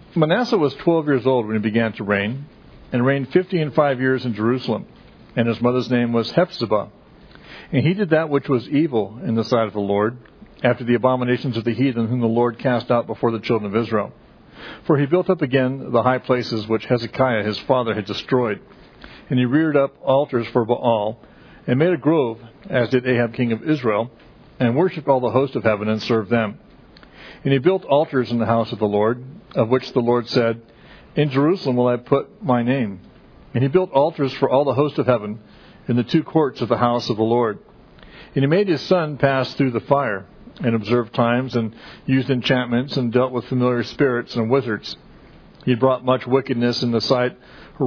Manasseh was 12 years old when he began to reign, and reigned 55 years in Jerusalem. And his mother's name was Hephzibah. And he did that which was evil in the sight of the Lord, after the abominations of the heathen whom the Lord cast out before the children of Israel. For he built up again the high places which Hezekiah his father had destroyed. And he reared up altars for Baal, and made a grove, as did Ahab king of Israel, and worshipped all the host of heaven, and served them. And he built altars in the house of the Lord, of which the Lord said, In Jerusalem will I put my name. And he built altars for all the host of heaven in the two courts of the house of the Lord. And he made his son pass through the fire, and observed times, and used enchantments, and dealt with familiar spirits and wizards. He wrought much wickedness in the sight of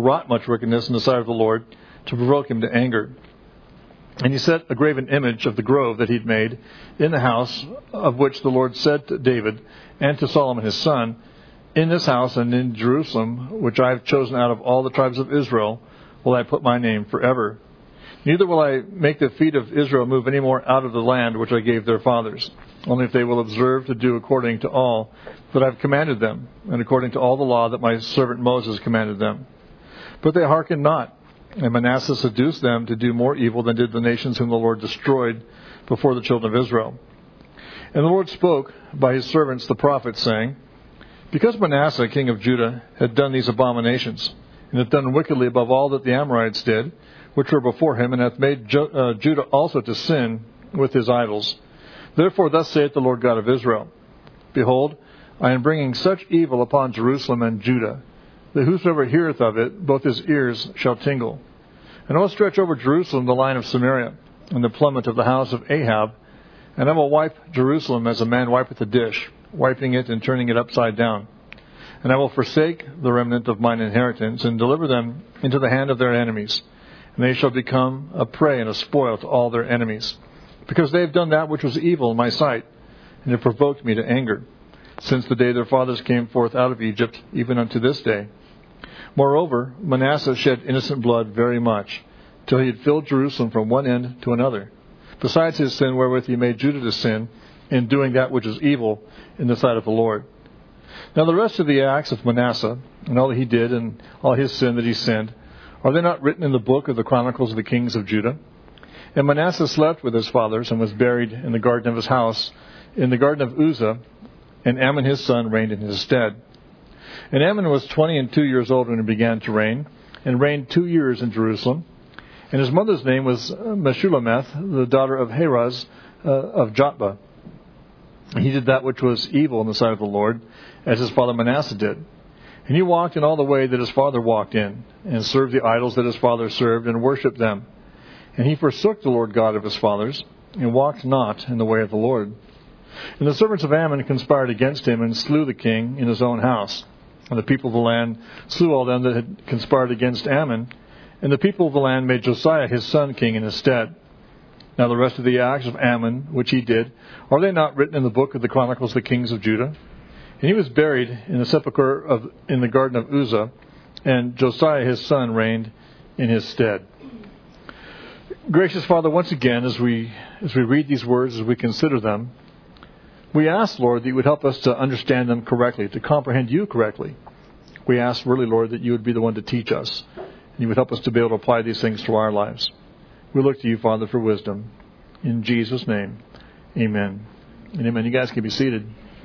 the Lord, to provoke him to anger. And he set a graven image of the grove that he'd made in the house, of which the Lord said to David and to Solomon his son, In this house and in Jerusalem, which I have chosen out of all the tribes of Israel, will I put my name forever. Neither will I make the feet of Israel move any more out of the land which I gave their fathers, only if they will observe to do according to all that I have commanded them, and according to all the law that my servant Moses commanded them. But they hearkened not, and Manasseh seduced them to do more evil than did the nations whom the Lord destroyed before the children of Israel. And the Lord spoke by his servants the prophets, saying, Because Manasseh, king of Judah, had done these abominations, and hath done wickedly above all that the Amorites did, which were before him, and hath made Judah also to sin with his idols. Therefore thus saith the Lord God of Israel, Behold, I am bringing such evil upon Jerusalem and Judah, that whosoever heareth of it, both his ears shall tingle. And I will stretch over Jerusalem the line of Samaria, and the plummet of the house of Ahab, and I will wipe Jerusalem as a man wipeth a dish, wiping it and turning it upside down. And I will forsake the remnant of mine inheritance, and deliver them into the hand of their enemies. And they shall become a prey and a spoil to all their enemies, because they have done that which was evil in my sight, and have provoked me to anger, since the day their fathers came forth out of Egypt, even unto this day. Moreover, Manasseh shed innocent blood very much, till he had filled Jerusalem from one end to another, besides his sin wherewith he made Judah to sin, in doing that which is evil in the sight of the Lord. Now the rest of the acts of Manasseh, and all that he did, and all his sin that he sinned, are they not written in the book of the Chronicles of the Kings of Judah? And Manasseh slept with his fathers, and was buried in the garden of his house, in the garden of Uzzah, and Amon his son reigned in his stead. And Amon was 22 years old when he began to reign, and reigned 2 years in Jerusalem. And his mother's name was Meshullemeth, the daughter of Haraz of Jotbah. He did that which was evil in the sight of the Lord, as his father Manasseh did. And he walked in all the way that his father walked in, and served the idols that his father served, and worshipped them. And he forsook the Lord God of his fathers, and walked not in the way of the Lord. And the servants of Ammon conspired against him, and slew the king in his own house. And the people of the land slew all them that had conspired against Ammon. And the people of the land made Josiah his son king in his stead. Now the rest of the acts of Ammon, which he did, are they not written in the book of the Chronicles of the Kings of Judah? And he was buried in the sepulchre in the garden of Uzzah, and Josiah his son reigned in his stead. Gracious Father, once again, as we read these words, as we consider them, we ask, Lord, that you would help us to understand them correctly, to comprehend you correctly. We ask, really, Lord, that you would be the one to teach us, and you would help us to be able to apply these things to our lives. We look to you, Father, for wisdom. In Jesus' name, amen. And amen. You guys can be seated.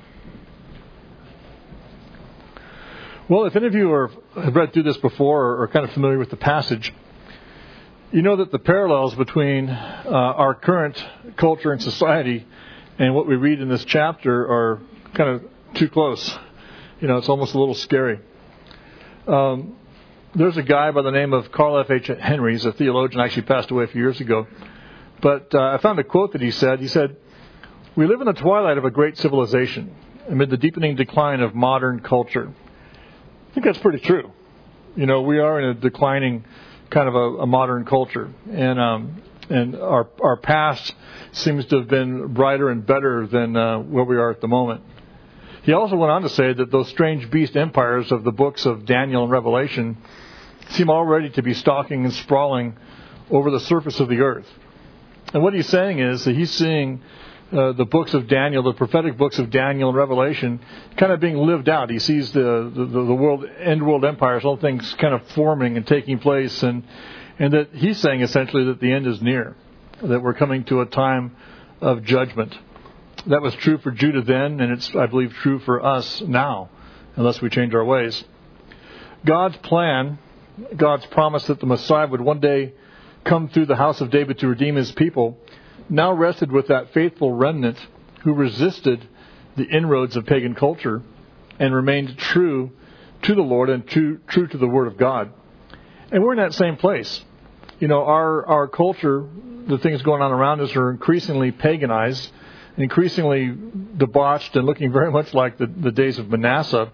Well, if any of you have read through this before or are kind of familiar with the passage, you know that the parallels between our current culture and society and what we read in this chapter are kind of too close. You know, it's almost a little scary. There's a guy by the name of Carl F. H. Henry. He's a theologian, actually passed away a few years ago. But I found a quote that he said. He said, "We live in the twilight of a great civilization, amid the deepening decline of modern culture." I think that's pretty true. You know, we are in a declining kind of a modern culture. And our past seems to have been brighter and better than where we are at the moment. He also went on to say that those strange beast empires of the books of Daniel and Revelation seem already to be stalking and sprawling over the surface of the earth. And what he's saying is that he's seeing the books of Daniel, the prophetic books of Daniel and Revelation, kind of being lived out. He sees the world empires, all things kind of forming and taking place, and that he's saying essentially that the end is near, that we're coming to a time of judgment. That was true for Judah then, and it's, I believe, true for us now, unless we change our ways. God's plan, God's promise that the Messiah would one day come through the house of David to redeem his people, now rested with that faithful remnant who resisted the inroads of pagan culture and remained true to the Lord and true to the Word of God. And we're in that same place. You know, our culture, the things going on around us are increasingly paganized, increasingly debauched, and looking very much like the days of Manasseh.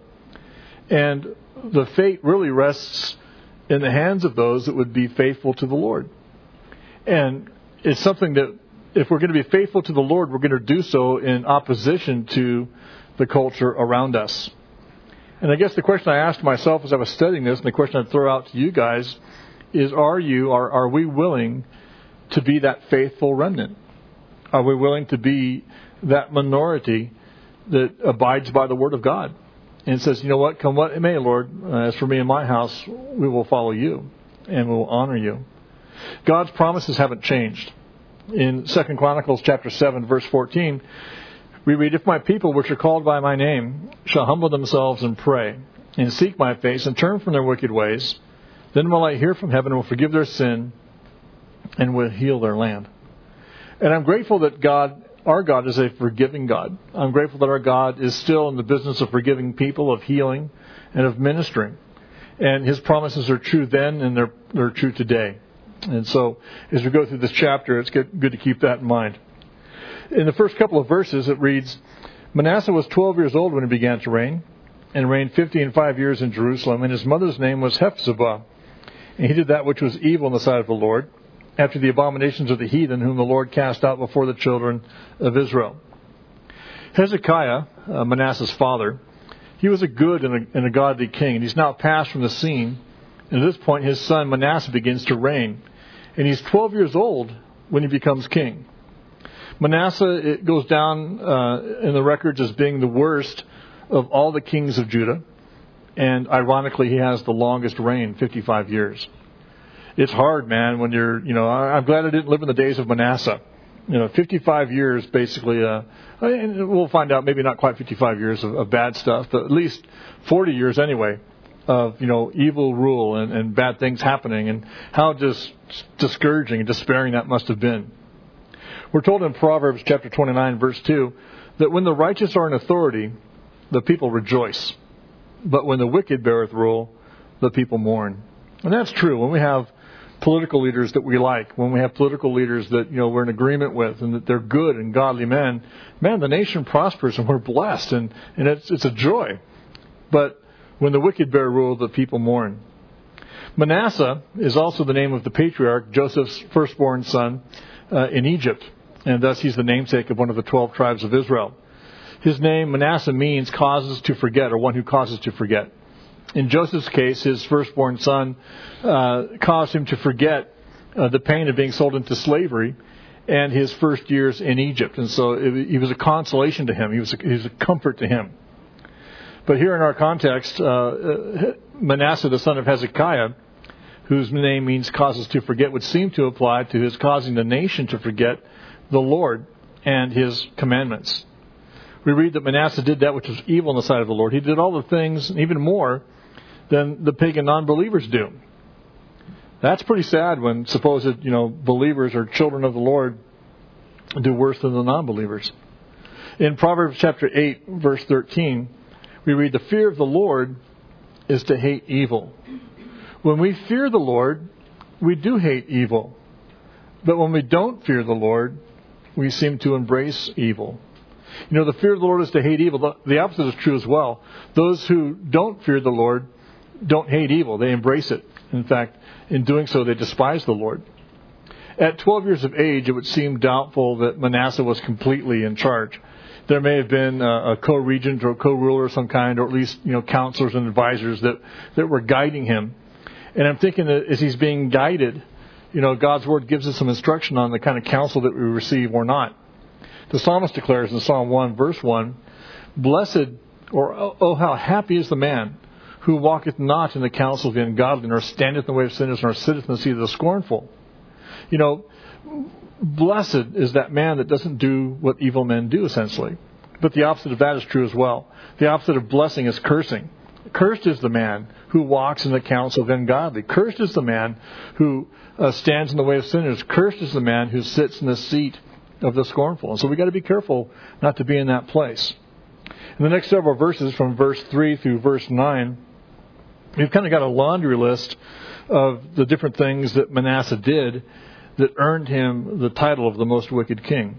And the fate really rests in the hands of those that would be faithful to the Lord. And it's something that, if we're going to be faithful to the Lord, we're going to do so in opposition to the culture around us. And I guess the question I asked myself as I was studying this, and the question I'd throw out to you guys, is are we willing to be that faithful remnant? Are we willing to be that minority that abides by the Word of God and says, you know what, come what may, Lord, as for me and my house, we will follow you and we will honor you. God's promises haven't changed. In 2 Chronicles chapter 7, verse 14, we read, "If my people, which are called by my name, shall humble themselves and pray, and seek my face, and turn from their wicked ways, then will I hear from heaven and will forgive their sin, and will heal their land." And I'm grateful that God, our God, is a forgiving God. I'm grateful that our God is still in the business of forgiving people, of healing, and of ministering. And His promises are true then, and they're true today. And so, as we go through this chapter, it's good to keep that in mind. In the first couple of verses, it reads, "Manasseh was 12 years old when he began to reign, and reigned 55 years in Jerusalem, and his mother's name was Hephzibah. And he did that which was evil in the sight of the Lord, after the abominations of the heathen, whom the Lord cast out before the children of Israel." Hezekiah, Manasseh's father, he was a good and a godly king, and he's now passed from the scene. And at this point, his son Manasseh begins to reign. And he's 12 years old when he becomes king. Manasseh, it goes down in the records as being the worst of all the kings of Judah. And ironically, he has the longest reign, 55 years. It's hard, man, when I'm glad I didn't live in the days of Manasseh. 55 years, basically, and we'll find out, maybe not quite 55 years of bad stuff, but at least 40 years anyway of, evil rule and bad things happening, and how just discouraging and despairing that must have been. We're told in Proverbs chapter 29, verse 2, that when the righteous are in authority, the people rejoice. But when the wicked beareth rule, the people mourn. And that's true. When we have political leaders that we like, when we have political leaders that we're in agreement with, and that they're good and godly men, man, the nation prospers and we're blessed, and it's a joy. But when the wicked bear rule, the people mourn. Manasseh is also the name of the patriarch, Joseph's firstborn son in Egypt, and thus he's the namesake of one of the 12 tribes of Israel. His name, Manasseh, means causes to forget, or one who causes to forget. In Joseph's case, his firstborn son caused him to forget the pain of being sold into slavery and his first years in Egypt. And so he was a consolation to him. He was a comfort to him. But here in our context, Manasseh, the son of Hezekiah, whose name means causes to forget, would seem to apply to his causing the nation to forget the Lord and His commandments. We read that Manasseh did that which was evil in the sight of the Lord. He did all the things, and even more, than the pagan non-believers do. That's pretty sad when supposed, believers or children of the Lord do worse than the non-believers. In Proverbs chapter 8, verse 13, we read, "The fear of the Lord is to hate evil." When we fear the Lord, we do hate evil. But when we don't fear the Lord, we seem to embrace evil. The fear of the Lord is to hate evil. The opposite is true as well. Those who don't fear the Lord don't hate evil. They embrace it. In fact, in doing so, they despise the Lord. At 12 years of age, it would seem doubtful that Manasseh was completely in charge. There may have been a co-regent or co-ruler of some kind, or at least, counselors and advisors that were guiding him. And I'm thinking that as he's being guided, God's Word gives us some instruction on the kind of counsel that we receive or not. The psalmist declares in Psalm 1, verse 1, "Blessed, or oh, how happy is the man who walketh not in the counsel of the ungodly, nor standeth in the way of sinners, nor sitteth in the seat of the scornful." You know, blessed is that man that doesn't do what evil men do, essentially. But the opposite of that is true as well. The opposite of blessing is cursing. Cursed is the man who walks in the counsel of the ungodly. Cursed is the man who stands in the way of sinners. Cursed is the man who sits in the seat of the scornful. And so we've got to be careful not to be in that place. In the next several verses, from verse 3 through verse 9, we've kind of got a laundry list of the different things that Manasseh did that earned him the title of the most wicked king.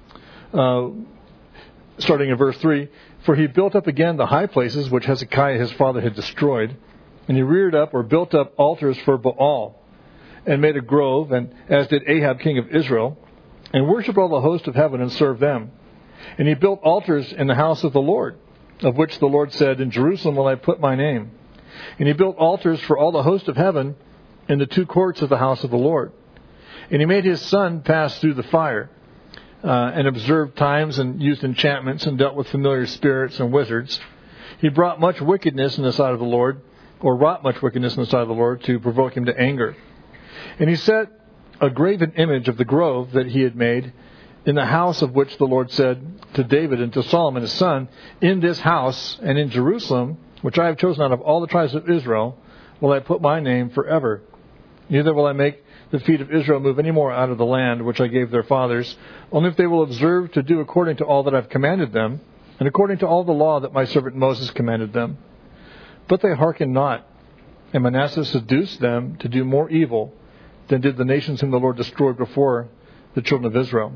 Starting in verse 3, "For he built up again the high places which Hezekiah his father had destroyed, and he reared up or built up altars for Baal, and made a grove, and as did Ahab king of Israel, and worshipped all the host of heaven and served them. And he built altars in the house of the Lord, of which the Lord said, In Jerusalem will I put my name. And he built altars for all the host of heaven in the two courts of the house of the Lord. And he made his son pass through the fire, and observed times, and used enchantments, and dealt with familiar spirits and wizards. He brought much wickedness in the sight of the Lord, or wrought much wickedness in the sight of the Lord, to provoke him to anger. And he set a graven image of the grove that he had made in the house of which the Lord said to David and to Solomon his son, In this house and in Jerusalem, which I have chosen out of all the tribes of Israel, will I put my name forever. Neither will I make the feet of Israel move any more out of the land which I gave their fathers, only if they will observe to do according to all that I have commanded them, and according to all the law that my servant Moses commanded them. But they hearkened not, and Manasseh seduced them to do more evil than did the nations whom the Lord destroyed before the children of Israel."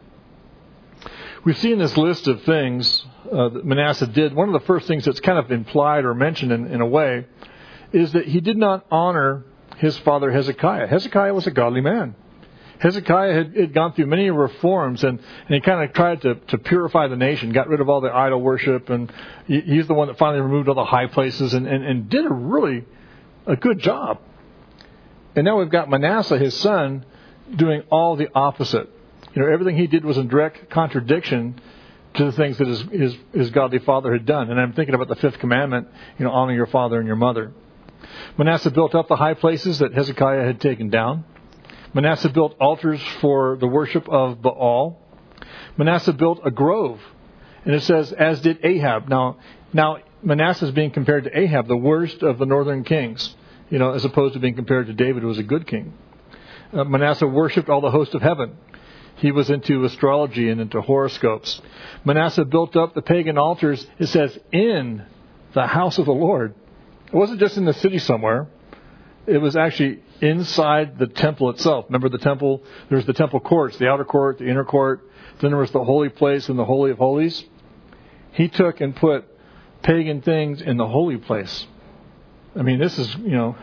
We see in this list of things that Manasseh did, one of the first things that's kind of implied or mentioned in a way is that he did not honor his father Hezekiah. Hezekiah was a godly man. Hezekiah had gone through many reforms, and he kind of tried to purify the nation, got rid of all the idol worship, and he's the one that finally removed all the high places and did a good job. And now we've got Manasseh, his son, doing all the opposite. You know, everything he did was in direct contradiction to the things that his godly father had done. And I'm thinking about the fifth commandment, honor your father and your mother. Manasseh built up the high places that Hezekiah had taken down. Manasseh built altars for the worship of Baal. Manasseh built a grove. And it says, as did Ahab. Now Manasseh is being compared to Ahab, the worst of the northern kings, as opposed to being compared to David, who was a good king. Manasseh worshipped all the host of heaven. He was into astrology and into horoscopes. Manasseh built up the pagan altars, it says, in the house of the Lord. It wasn't just in the city somewhere. It was actually inside the temple itself. Remember the temple? There's the temple courts, the outer court, the inner court. Then there was the holy place and the Holy of Holies. He took and put pagan things in the holy place. I mean, this is,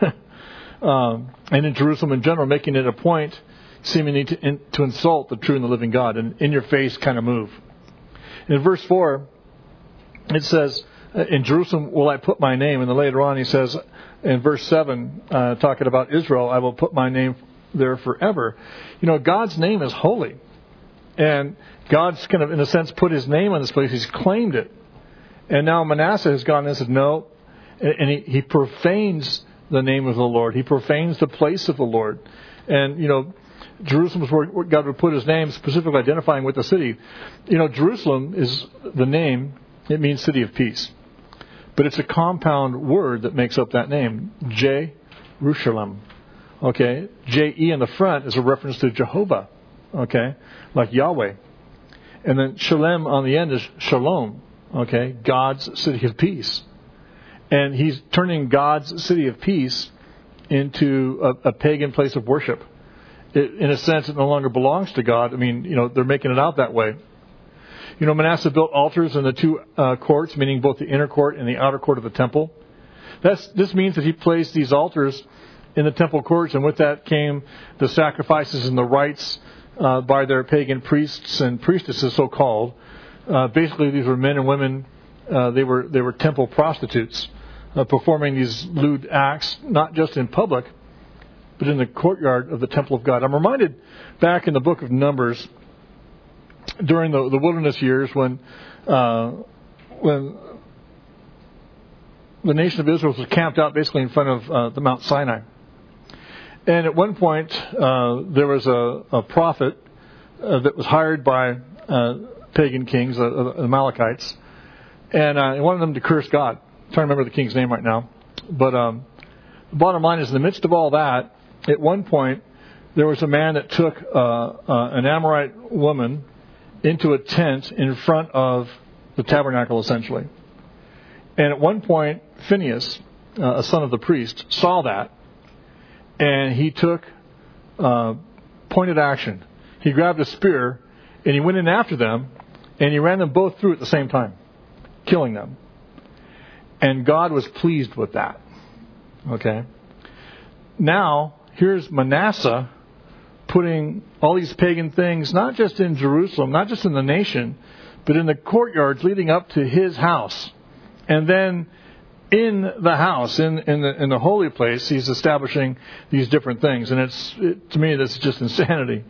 and in Jerusalem in general, making it a point seemingly to insult the true and the living God, and in your face kind of move. In verse 4, it says, in Jerusalem will I put my name. And then later on he says, in verse 7, talking about Israel, I will put my name there forever. God's name is holy. And God's kind of, in a sense, put his name on this place. He's claimed it. And now Manasseh has gone and said, no. And he profanes the name of the Lord. He profanes the place of the Lord. And, Jerusalem is where God would put his name, specifically identifying with the city. Jerusalem is the name. It means city of peace. But it's a compound word that makes up that name. Jerusalem. Okay? J-E in the front is a reference to Jehovah. Okay? Like Yahweh. And then Shalem on the end is Shalom. Okay? God's city of peace. And he's turning God's city of peace into a pagan place of worship. In a sense, it no longer belongs to God. I mean, they're making it out that way. Manasseh built altars in the two courts, meaning both the inner court and the outer court of the temple. This means that he placed these altars in the temple courts, and with that came the sacrifices and the rites by their pagan priests and priestesses, so-called. Basically, these were men and women. They were temple prostitutes, performing these lewd acts, not just in public, but in the courtyard of the temple of God. I'm reminded back in the book of Numbers, during the wilderness years when the nation of Israel was camped out basically in front of the Mount Sinai. And at one point, there was a prophet that was hired by pagan kings, the Amalekites, and he wanted them to curse God. I'm trying to remember the king's name right now. But the bottom line is, in the midst of all that, at one point, there was a man that took an Amorite woman into a tent in front of the tabernacle, essentially. And at one point, Phinehas, a son of the priest, saw that, and he took pointed action. He grabbed a spear, and he went in after them, and he ran them both through at the same time, killing them. And God was pleased with that. Okay? Now, here's Manasseh putting all these pagan things, not just in Jerusalem, not just in the nation, but in the courtyards leading up to his house. And then in the house, in the holy place, he's establishing these different things. And to me, this is just insanity.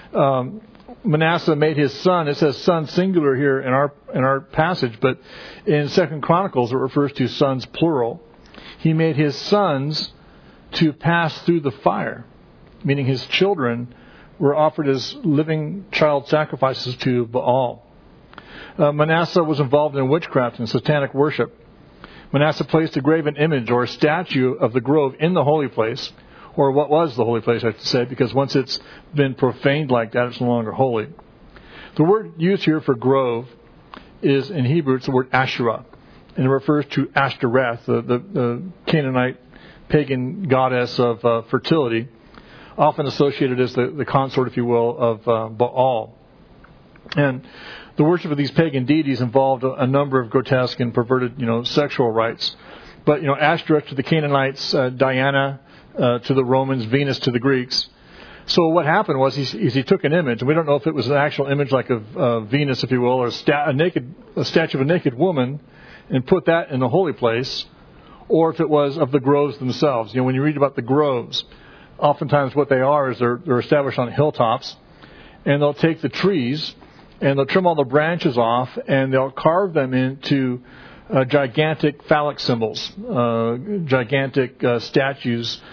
Manasseh made his son, it says son singular here in our passage, but in 2 Chronicles it refers to sons plural. He made his sons to pass through the fire, meaning his children were offered as living child sacrifices to Baal. Manasseh was involved in witchcraft and satanic worship. Manasseh placed a graven image or a statue of the grove in the holy place, or what was the holy place, I have to say, because once it's been profaned like that, it's no longer holy. The word used here for grove is, in Hebrew, it's the word Asherah, and it refers to Ashtoreth, the Canaanite pagan goddess of fertility, often associated as the consort, if you will, of Baal. And the worship of these pagan deities involved a number of grotesque and perverted, sexual rites. But, Ashtoreth to the Canaanites, Diana to the Romans, Venus to the Greeks. So what happened was he took an image, and we don't know if it was an actual image like of Venus, if you will, or a statue of a naked woman, and put that in the holy place, or if it was of the groves themselves. When you read about the groves, oftentimes what they are is they're established on hilltops, and they'll take the trees and they'll trim all the branches off, and they'll carve them into gigantic phallic symbols, gigantic statues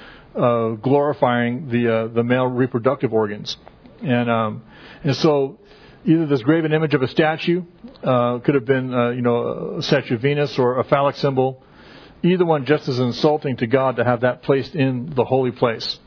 glorifying the male reproductive organs. And so either this graven image of a statue could have been a statue of Venus or a phallic symbol. Either one just as insulting to God to have that placed in the holy place.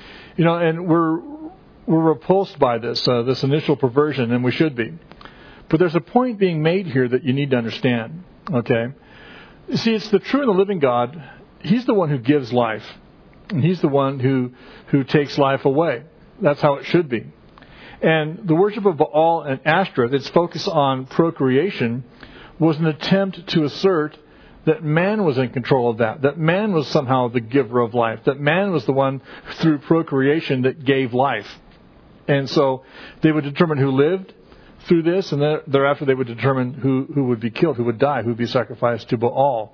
And we're repulsed by this initial perversion, and we should be. But there's a point being made here that you need to understand. Okay? You see, it's the true and the living God. He's the one who gives life. And He's the one who takes life away. That's how it should be. And the worship of Baal and Ashtoreth, its focus on procreation, was an attempt to assert that man was in control of that man was somehow the giver of life, that man was the one through procreation that gave life. And so they would determine who lived through this, and thereafter they would determine who would be killed, who would die, who would be sacrificed to Baal.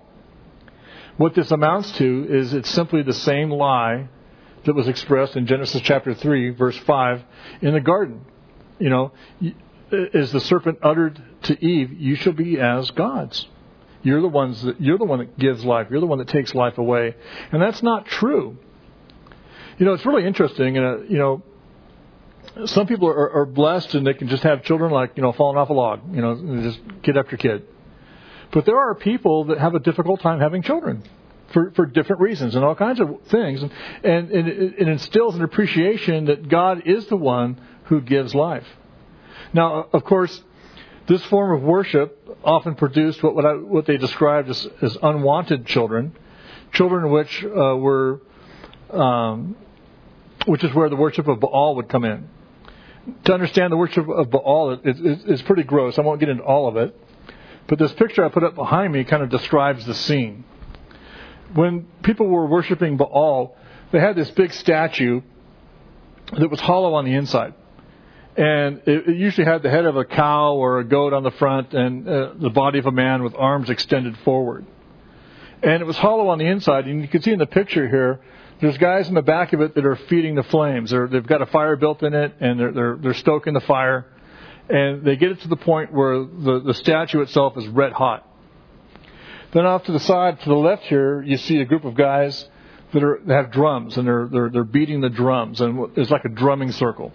What this amounts to is it's simply the same lie that was expressed in Genesis chapter 3, verse 5, in the garden. As the serpent uttered to Eve, you shall be as gods. You're the one that gives life. You're the one that takes life away. And that's not true. It's really interesting. Some people are blessed and they can just have children like, falling off a log, just kid after kid. But there are people that have a difficult time having children for different reasons and all kinds of things. And it instills an appreciation that God is the one who gives life. Now, of course, this form of worship often produced what they described as unwanted children which which is where the worship of Baal would come in. To understand the worship of Baal is pretty gross. I won't get into all of it. But this picture I put up behind me kind of describes the scene. When people were worshiping Baal, they had this big statue that was hollow on the inside. And it usually had the head of a cow or a goat on the front and the body of a man with arms extended forward. And it was hollow on the inside. And you can see in the picture here, there's guys in the back of it that are feeding the flames. They've got a fire built in it, and they're stoking the fire. And they get it to the point where the statue itself is red hot. Then off to the side, to the left here, you see a group of guys that have drums, and they're beating the drums, and it's like a drumming circle.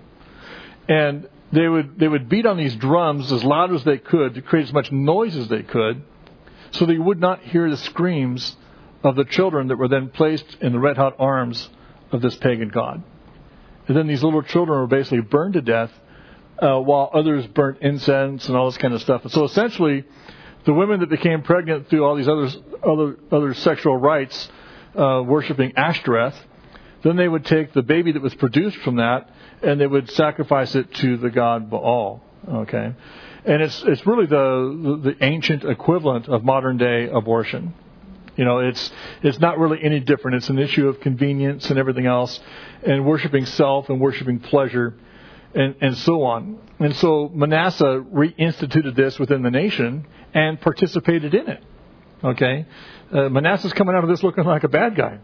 And they would beat on these drums as loud as they could to create as much noise as they could, so that you would not hear the screams of the children that were then placed in the red hot arms of this pagan god. And then these little children were basically burned to death, while others burnt incense and all this kind of stuff. And so essentially, the women that became pregnant through all these other sexual rites, worshiping Ashtoreth, then they would take the baby that was produced from that, and they would sacrifice it to the god Baal. Okay, and it's really the ancient equivalent of modern day abortion. You know, it's not really any different. It's an issue of convenience and everything else, and worshiping self and worshiping pleasure, and so on. And so Manasseh reinstituted this within the nation and participated in it. Okay, Manasseh's coming out of this looking like a bad guy.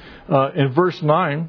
In verse 9,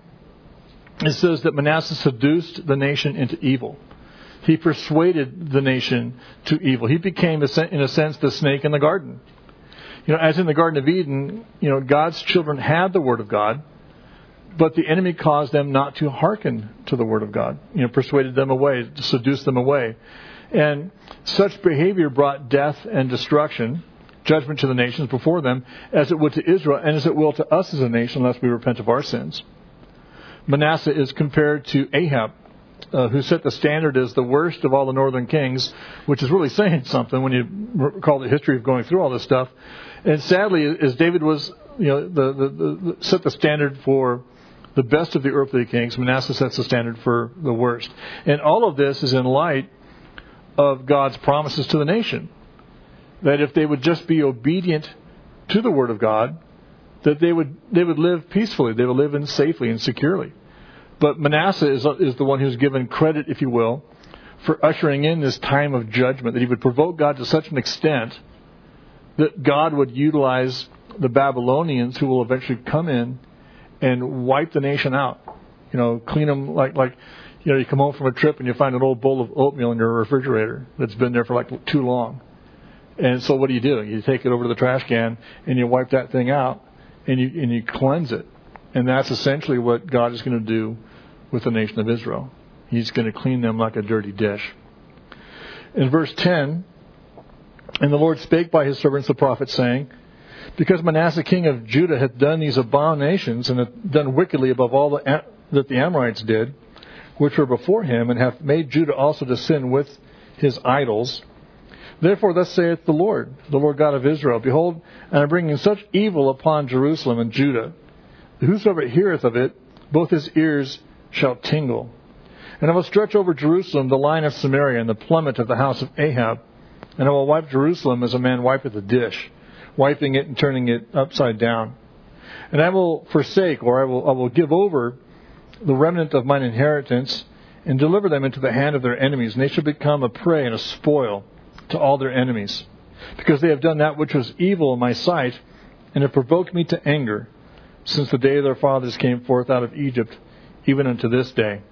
it says that Manasseh seduced the nation into evil. He persuaded the nation to evil. He became, in a sense, the snake in the garden. You know, as in the Garden of Eden, you know, God's children had the Word of God, but the enemy caused them not to hearken to the Word of God. You know, persuaded them away, seduced them away. And such behavior brought death and destruction, judgment to the nations before them, as it would to Israel, and as it will to us as a nation unless we repent of our sins. Manasseh is compared to Ahab, who set the standard as the worst of all the northern kings, which is really saying something when you recall the history of going through all this stuff. And sadly, as David was, you know, set the standard for the best of the earthly kings, Manasseh sets the standard for the worst. And all of this is in light of God's promises to the nation, that if they would just be obedient to the Word of God, that they would live peacefully, they would live in safely and securely. But Manasseh is the one who's given credit, if you will, for ushering in this time of judgment, that he would provoke God to such an extent that God would utilize the Babylonians, who will eventually come in and wipe the nation out. You know, clean them like you know, you come home from a trip and you find an old bowl of oatmeal in your refrigerator that's been there for like too long. And so what do? You take it over to the trash can and you wipe that thing out and you cleanse it. And that's essentially what God is going to do with the nation of Israel. He's going to clean them like a dirty dish. In verse 10, and the Lord spake by his servants the prophets, saying, because Manasseh king of Judah hath done these abominations, and hath done wickedly above all that the Amorites did, which were before him, and hath made Judah also to sin with his idols. Therefore thus saith the Lord God of Israel, behold, I am bringing such evil upon Jerusalem and Judah, that whosoever heareth of it, both his ears shall tingle. And I will stretch over Jerusalem the line of Samaria, and the plummet of the house of Ahab, and I will wipe Jerusalem as a man wipeth a dish, wiping it and turning it upside down. And I will forsake, or I will give over the remnant of mine inheritance, and deliver them into the hand of their enemies, and they shall become a prey and a spoil to all their enemies, because they have done that which was evil in my sight, and have provoked me to anger, since the day their fathers came forth out of Egypt, even unto this day.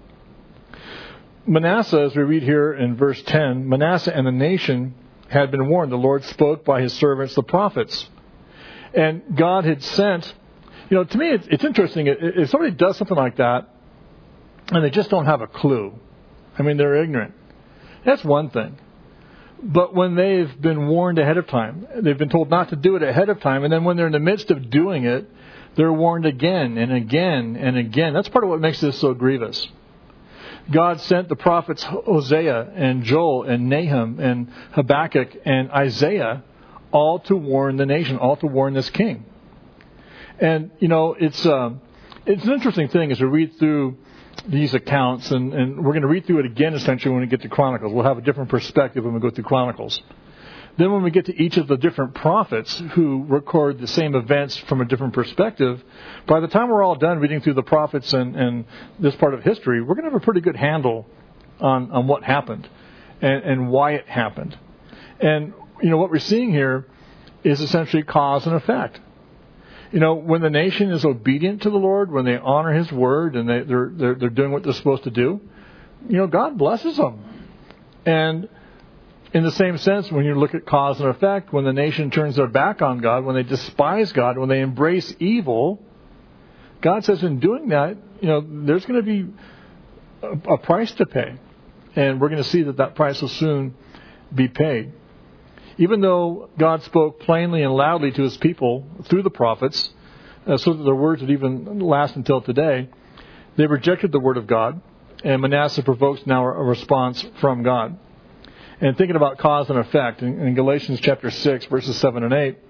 Manasseh, as we read here in verse 10, Manasseh and the nation had been warned. The Lord spoke by his servants, the prophets. And God had sent, you know, to me it's interesting. If somebody does something like that, and they just don't have a clue, I mean, they're ignorant, that's one thing. But when they've been warned ahead of time, they've been told not to do it ahead of time, and then when they're in the midst of doing it, they're warned again and again and again. That's part of what makes this so grievous. God sent the prophets Hosea and Joel and Nahum and Habakkuk and Isaiah all to warn the nation, all to warn this king. And, you know, it's an interesting thing as we read through these accounts, and we're going to read through it again essentially when we get to Chronicles. We'll have a different perspective when we go through Chronicles. Then when we get to each of the different prophets who record the same events from a different perspective, by the time we're all done reading through the prophets and this part of history, we're going to have a pretty good handle on what happened and why it happened. And, you know, what we're seeing here is essentially cause and effect. You know, when the nation is obedient to the Lord, when they honor His word and they're doing what they're supposed to do, you know, God blesses them. And in the same sense, when you look at cause and effect, when the nation turns their back on God, when they despise God, when they embrace evil, God says in doing that, there's going to be a price to pay. And we're going to see that price will soon be paid. Even though God spoke plainly and loudly to his people through the prophets, so that their words would even last until today, they rejected the word of God, and Manasseh provokes now a response from God. And thinking about cause and effect, in Galatians chapter 6, verses 7 and 8,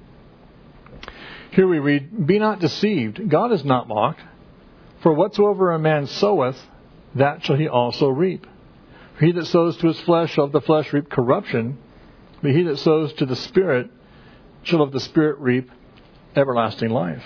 here we read, "Be not deceived, God is not mocked. For whatsoever a man soweth, that shall he also reap. For he that sows to his flesh shall of the flesh reap corruption, but he that sows to the Spirit shall of the Spirit reap everlasting life."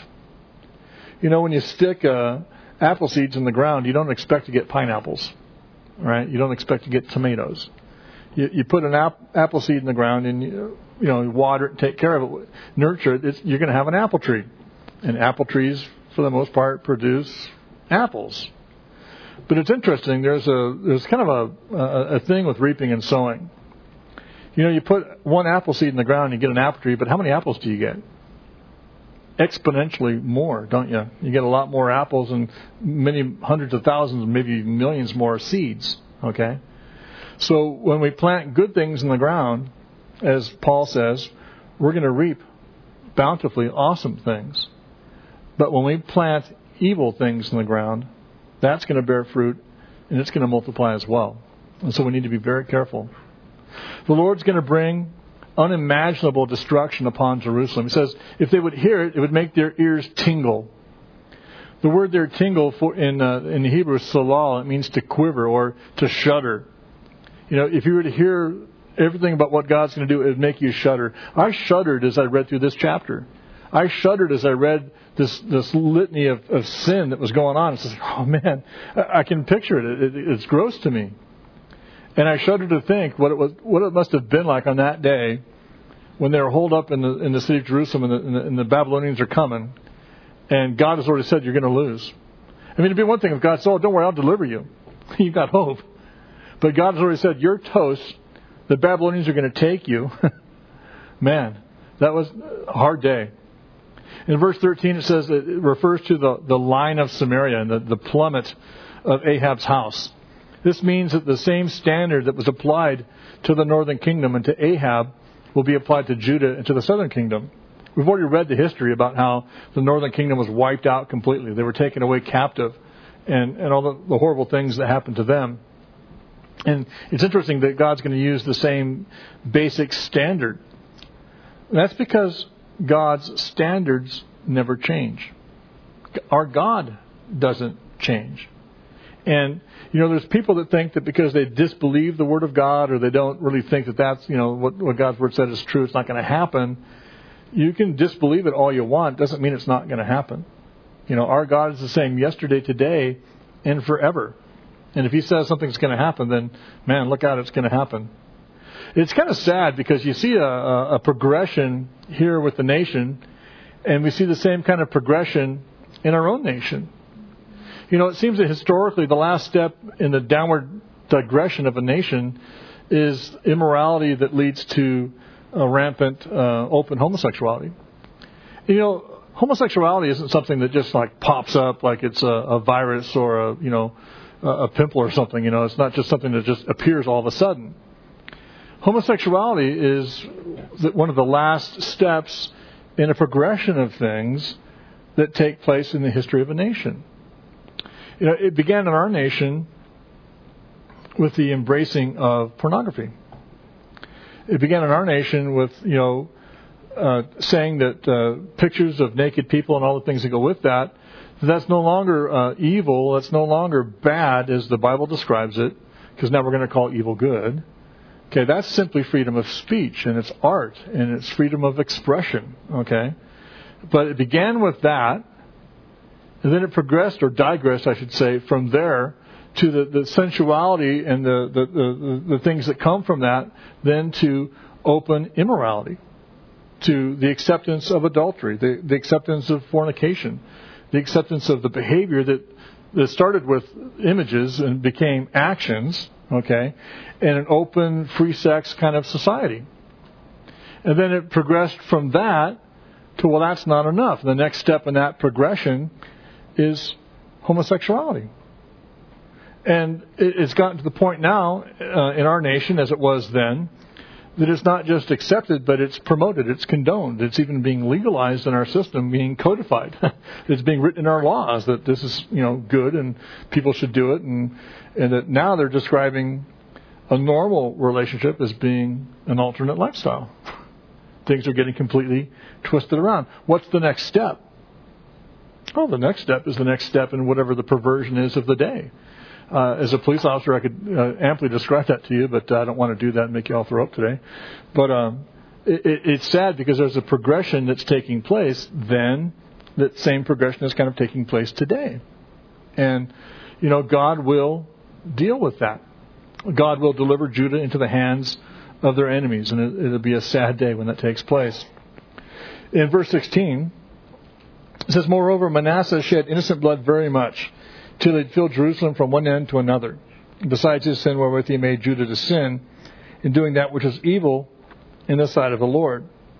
When you stick apple seeds in the ground, you don't expect to get pineapples, right? You don't expect to get tomatoes. You put an apple seed in the ground and you water it, take care of it, nurture it. You're going to have an apple tree, and apple trees, for the most part, produce apples. But it's interesting. There's kind of a thing with reaping and sowing. You put one apple seed in the ground and you get an apple tree, but how many apples do you get? Exponentially more, don't you? You get a lot more apples and many hundreds of thousands, maybe millions more seeds. Okay. So when we plant good things in the ground, as Paul says, we're going to reap bountifully awesome things. But when we plant evil things in the ground, that's going to bear fruit and it's going to multiply as well. And so we need to be very careful. The Lord's going to bring unimaginable destruction upon Jerusalem. He says if they would hear it, it would make their ears tingle. The word there, tingle, in the Hebrew, salal, it means to quiver or to shudder. If you were to hear everything about what God's going to do, it would make you shudder. I shuddered as I read through this chapter. I shuddered as I read this litany of sin that was going on. It's like, oh man, I can picture it. It's gross to me. And I shudder to think what it must have been like on that day when they were holed up in the city of Jerusalem and the Babylonians are coming, and God has already said you're going to lose. I mean, it'd be one thing if God said, "Oh, don't worry, I'll deliver you." You've got hope. But God has already said, "You're toast. The Babylonians are going to take you." Man, that was a hard day. In verse 13, it says it refers to the line of Samaria and the plummet of Ahab's house. This means that the same standard that was applied to the northern kingdom and to Ahab will be applied to Judah and to the southern kingdom. We've already read the history about how the northern kingdom was wiped out completely. They were taken away captive and all the horrible things that happened to them. And it's interesting that God's going to use the same basic standard. And that's because God's standards never change. Our God doesn't change. And, there's people that think that because they disbelieve the Word of God or they don't really think that that's, what God's Word said is true, it's not going to happen. You can disbelieve it all you want. It doesn't mean it's not going to happen. Our God is the same yesterday, today, and forever. And if He says something's going to happen, then, man, look out, it's going to happen. It's kind of sad because you see a progression here with the nation, and we see the same kind of progression in our own nation. It seems that historically the last step in the downward digression of a nation is immorality that leads to rampant open homosexuality. Homosexuality isn't something that just like pops up like it's a virus or a pimple or something. It's not just something that just appears all of a sudden. Homosexuality is one of the last steps in a progression of things that take place in the history of a nation. It began in our nation with the embracing of pornography. It began in our nation with, saying that pictures of naked people and all the things that go with that's no longer evil, that's no longer bad as the Bible describes it, because now we're going to call evil good. Okay, that's simply freedom of speech, and it's art, and it's freedom of expression, okay? But it began with that, and then it progressed, or digressed, I should say, from there to the sensuality and the things that come from that, then to open immorality, to the acceptance of adultery, the acceptance of fornication, the acceptance of the behavior that started with images and became actions, okay, and an open, free sex kind of society. And then it progressed from that to, well, that's not enough. The next step in that progression is homosexuality. And it's gotten to the point now in our nation, as it was then, that it's not just accepted, but it's promoted, it's condoned. It's even being legalized in our system, being codified. It's being written in our laws that this is, good and people should do it. And that now they're describing a normal relationship as being an alternate lifestyle. Things are getting completely twisted around. What's the next step? Oh, the next step is the next step in whatever the perversion is of the day. As a police officer, I could amply describe that to you, but I don't want to do that and make you all throw up today. But it's sad because there's a progression that's taking place then. That same progression is kind of taking place today. And, God will deal with that. God will deliver Judah into the hands of their enemies, and it'll be a sad day when that takes place. In verse 16, it says, "Moreover, Manasseh shed innocent blood very much, till he filled Jerusalem from one end to another. Besides his sin wherewith he made Judah to sin, in doing that which is evil in the sight of the Lord."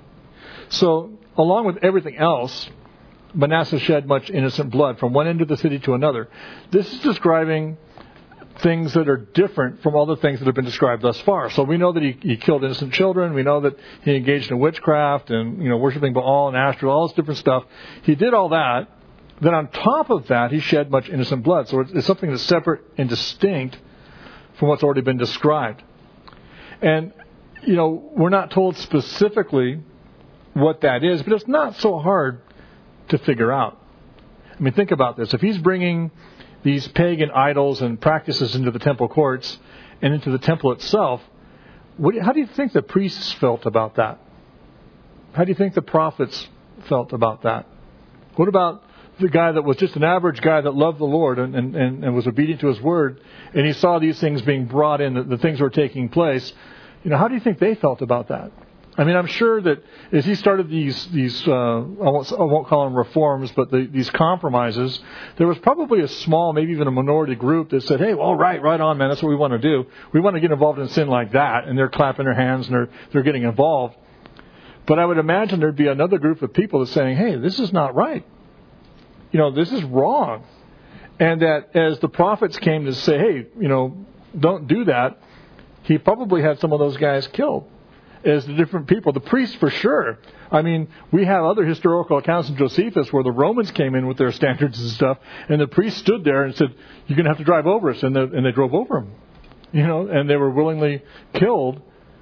So, along with everything else, Manasseh shed much innocent blood from one end of the city to another. This is describing things that are different from all the things that have been described thus far. So we know that he killed innocent children. We know that he engaged in witchcraft and, worshiping Baal and Ashtoreth, all this different stuff. He did all that. Then on top of that, he shed much innocent blood. So it's something that's separate and distinct from what's already been described. And, we're not told specifically what that is, but it's not so hard to figure out. I mean, think about this. If he's bringing these pagan idols and practices into the temple courts and into the temple itself, how do you think the priests felt about that? How do you think the prophets felt about that? What about the guy that was just an average guy that loved the Lord and was obedient to his word, and he saw these things being brought in, the things were taking place? How do you think they felt about that? I mean, I'm sure that as he started these I won't call them reforms, but these compromises, there was probably a small, maybe even a minority group that said, "Hey, well, right on, man, that's what we want to do. We want to get involved in sin like that," and they're clapping their hands and they're getting involved. But I would imagine there'd be another group of people that's saying, "Hey, this is not right. This is wrong." And that as the prophets came to say, "Hey, don't do that," he probably had some of those guys killed. As the different people, the priests for sure. I mean, we have other historical accounts in Josephus where the Romans came in with their standards and stuff, and the priests stood there and said, "You're going to have to drive over us," and they drove over them. And they were willingly killed,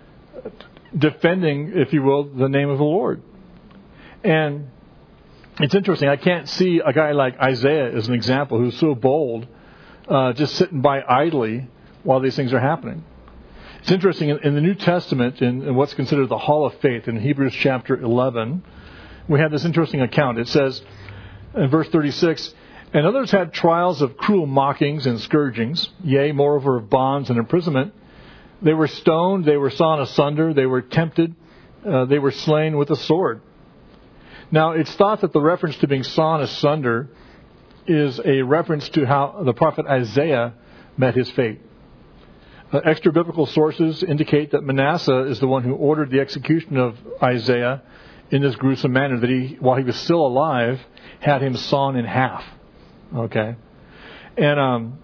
defending, if you will, the name of the Lord. And it's interesting. I can't see a guy like Isaiah as an example who's so bold, just sitting by idly while these things are happening. It's interesting, in the New Testament, in what's considered the Hall of Faith, in Hebrews chapter 11, we have this interesting account. It says, in verse 36, "And others had trials of cruel mockings and scourgings, yea, moreover of bonds and imprisonment. They were stoned, they were sawn asunder, they were tempted, they were slain with a sword." Now, it's thought that the reference to being sawn asunder is a reference to how the prophet Isaiah met his fate. Extra biblical sources indicate that Manasseh is the one who ordered the execution of Isaiah in this gruesome manner, that he, while he was still alive, had him sawn in half. Okay? And,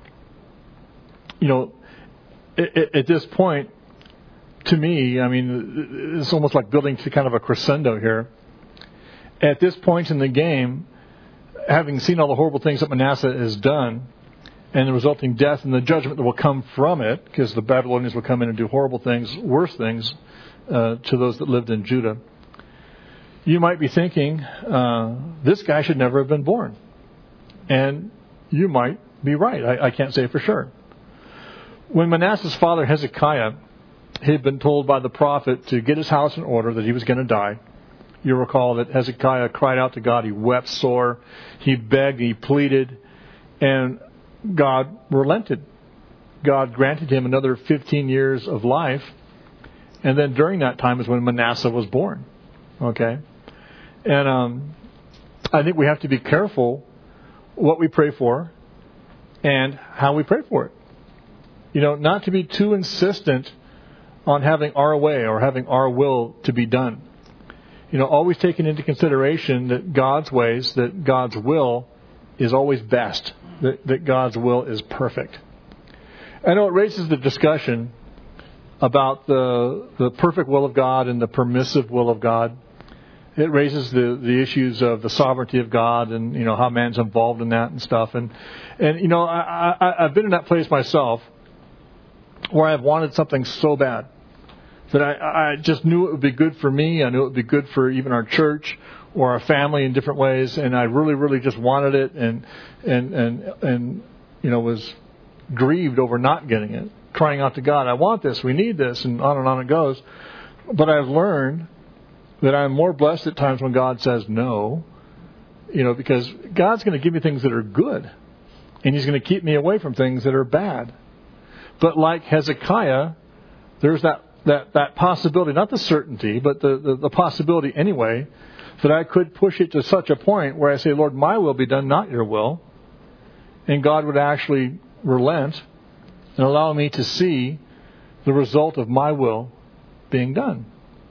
at this point, to me, I mean, it's almost like building to kind of a crescendo here. At this point in the game, having seen all the horrible things that Manasseh has done, and the resulting death and the judgment that will come from it, because the Babylonians will come in and do horrible things, worse things, to those that lived in Judah. You might be thinking, this guy should never have been born. And you might be right. I can't say for sure. When Manasseh's father Hezekiah had been told by the prophet to get his house in order, that he was going to die, you recall that Hezekiah cried out to God. He wept sore. He begged. He pleaded. And God relented. God granted him another 15 years of life. And then during that time is when Manasseh was born. Okay? And I think we have to be careful what we pray for and how we pray for it. not to be too insistent on having our way or having our will to be done. Always taking into consideration that God's ways, that God's will is always best, that God's will is perfect. I know it raises the discussion about the perfect will of God and the permissive will of God. It raises the issues of the sovereignty of God and, how man's involved in that and stuff. And I've been in that place myself where I've wanted something so bad that I just knew it would be good for me. I knew it would be good for even our church or our family in different ways. And I really, really just wanted it and was grieved over not getting it, crying out to God, I want this, we need this, and on it goes. But I've learned that I'm more blessed at times when God says no, because God's going to give me things that are good, and He's going to keep me away from things that are bad. But like Hezekiah, there's that possibility, not the certainty, but the possibility anyway, that I could push it to such a point where I say, Lord, my will be done, not your will. And God would actually relent and allow me to see the result of my will being done.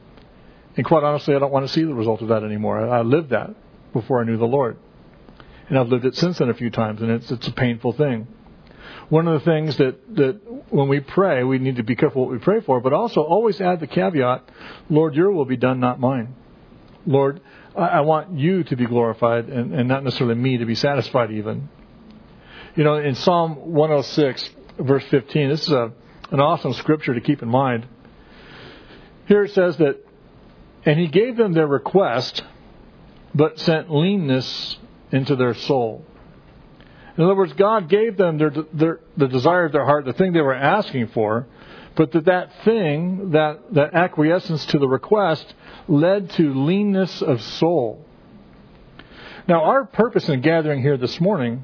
And quite honestly, I don't want to see the result of that anymore. I lived that before I knew the Lord. And I've lived it since then a few times, and it's a painful thing. One of the things that when we pray, we need to be careful what we pray for, but also always add the caveat, Lord, your will be done, not mine. Lord, I want you to be glorified and not necessarily me to be satisfied even. In Psalm 106, verse 15, this is an awesome scripture to keep in mind. Here it says that, and He gave them their request, but sent leanness into their soul. In other words, God gave them the desire of their heart, the thing they were asking for, but that thing, that acquiescence to the request, led to leanness of soul. Now, our purpose in gathering here this morning